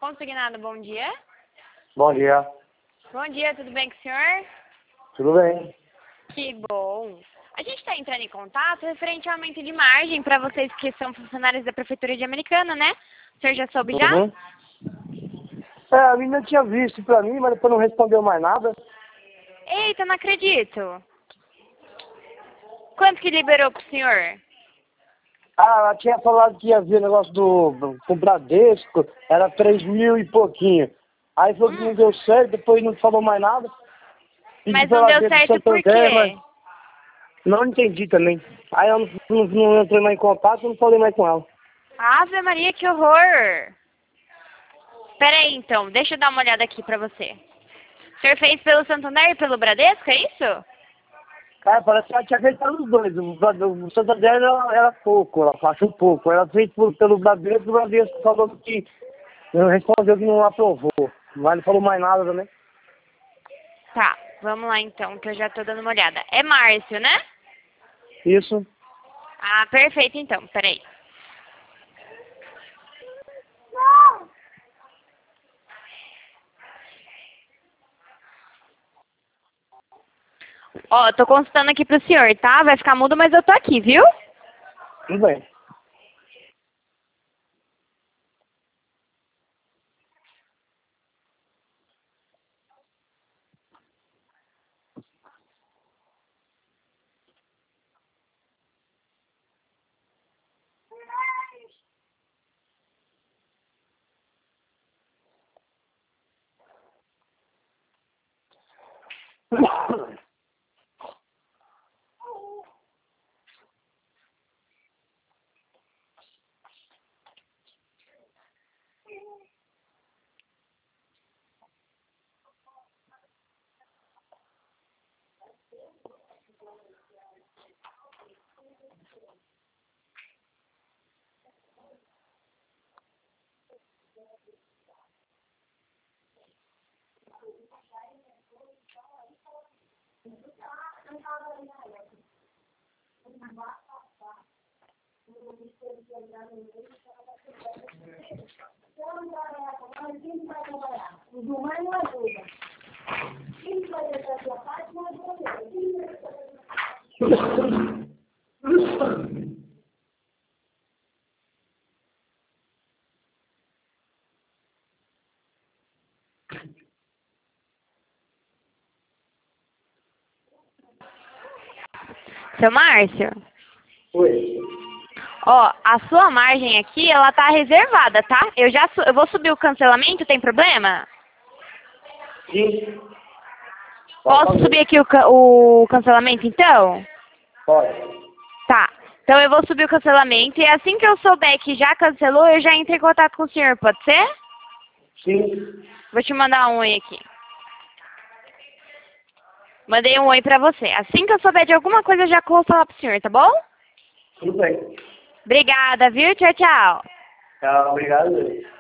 Consignado, bom dia. Bom dia. Bom dia, tudo bem com o senhor? Tudo bem? Que bom. A gente está entrando em contato referente ao aumento de margem para vocês que são funcionários da Prefeitura de Americana, né? O senhor já soube já? Uhum. A menina tinha visto pra mim, mas depois não respondeu mais nada. Eita, não acredito. Quanto que liberou pro senhor? Ela tinha falado que ia ver negócio com o Bradesco, era 3.000 e pouquinho. Aí falou que não deu certo, depois não falou mais nada. Pedi Mas pra não ela deu ver do certo por Santander, mas quê? não entendi também. Aí eu não entrei mais em contato, não falei mais com ela. Ave Maria, que horror. Pera aí, então, deixa eu dar uma olhada aqui pra você. O senhor fez pelo Santander e pelo Bradesco, é isso? Cara, parece que ela tinha feito pelos dois. O Santander era pouco, ela achou pouco. Ela fez pelo Bradesco, o Bradesco falou que não respondeu que não aprovou. Mas não falou mais nada também. Tá, vamos lá então, que eu já tô dando uma olhada. É Márcio, né? Isso. Ah, perfeito então, peraí. Ó, tô consultando aqui pro senhor, tá? Vai ficar mudo, mas eu tô aqui, viu? Tudo bem. Seu Márcio? Oi. Ó, a sua margem aqui, ela tá reservada, tá? Eu vou subir o cancelamento, tem problema? Sim. Posso subir aqui o cancelamento, então? Pode. Tá. Então eu vou subir o cancelamento e assim que eu souber que já cancelou, eu já entro em contato com o senhor, pode ser? Sim. Vou te mandar um oi aqui. Mandei um oi pra você. Assim que eu souber de alguma coisa, eu já vou falar pro senhor, tá bom? Tudo bem. Obrigada, viu? Tchau, tchau. Tá, obrigado.